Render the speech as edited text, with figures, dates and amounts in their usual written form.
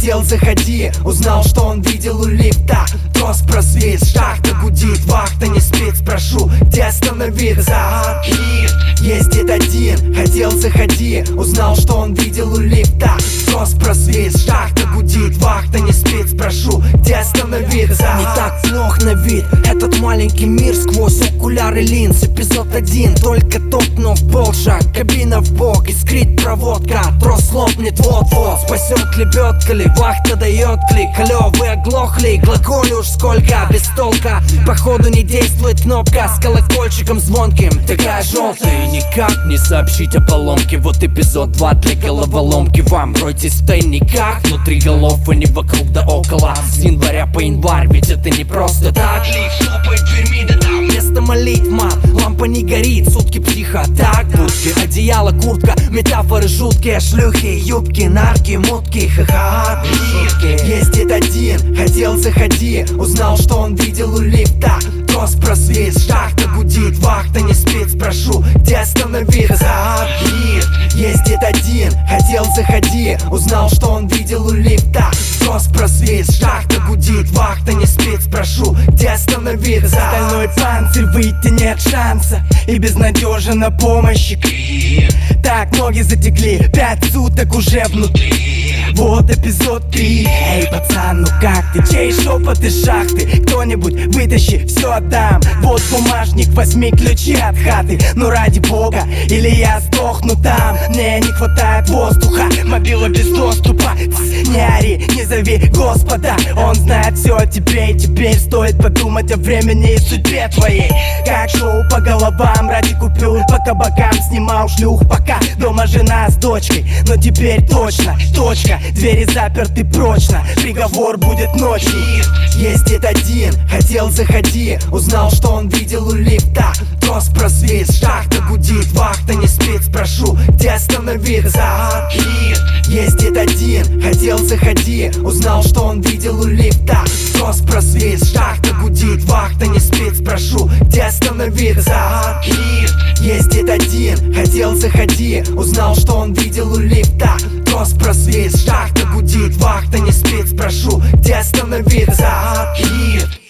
хотел, заходи. Узнал, что он видел у лифта. Трос просвет, шахта гудит, вахта не спит. Спрошу, где остановиться? Лифт ездит один, хотел, заходи. Узнал, что он видел у лифта. Трос просвет, шахта гудит, вахта не спит. Спрошу, где остановиться? Не так плох на вид этот маленький мир сквозь окуляры линз. Эпизод 1, только топнув полшаг, кабина в бок, искрит проводка. Трос лопнет вот-вот, спасет лебедка ли, вахта дает клик. Алло, вы оглохли, глаголю уж сколько, без толка. Походу не действует кнопка с колокольчиком звонким, такая желтая. Никак не сообщить о поломке. Вот эпизод 2 для головоломки. Вам ройтесь в тайниках, внутри голов, а не вокруг да около. С января по январь, ведь это не просто так. Лифт топает дверьми, да там место молить мат. Лампа не горит, сутки психо, так будки. Одеяло, куртка, метафоры жуткие. Шлюхи, юбки, нарки, мутки, ха-ха. Лифт ездит один, хотел, заходи. Узнал, что он видел у лифта. Трос просвет, шахта гудит, вахта не спит. Спрошу, где остановиться? Лифт ездит один, хотел, заходи. Узнал, что он видел у лифта. Трос просвет, шахта гудит, вахта не спит. Спрошу, где остановиться? Стальной панцирь, выйти нет шанса, и безнадежен на помощи. Так, ноги затекли, 5 суток уже внутри. Вот эпизод 3. Эй, пацан, ну как ты? Чей шепот из шахты? Кто-нибудь вытащи, все отдам. Вот бумажник, возьми ключи от хаты. Ну ради бога, или я сдохну там. Мне не хватает воздуха, мобила без доступа. Не ори, не зови Господа, он знает все о тебе. И теперь стоит подумать о времени и судьбе твоей. Как шоу по головам ради купюр, по кабакам снимал шлюх, пока дома жена с дочкой. Но теперь точно, точка, двери заперты прочно, приговор будет ночью. Ездит один, хотел, заходи. Узнал, что он видел у лифта. Трос просвет, шахта гудит, вахта не спит. Спрошу, где остановиться? Лифт ездит один, хотел, заходи. Узнал, что он видел у лифта. Трос просвет, шахта гудит, вахта не спит. Спрошу, где остановиться? Лифт ездит один, хотел, заходи. Узнал, что он видел у лифта. Трос просвет, шахта гудит, вахта не спит. Спрошу, где остановиться? Лифт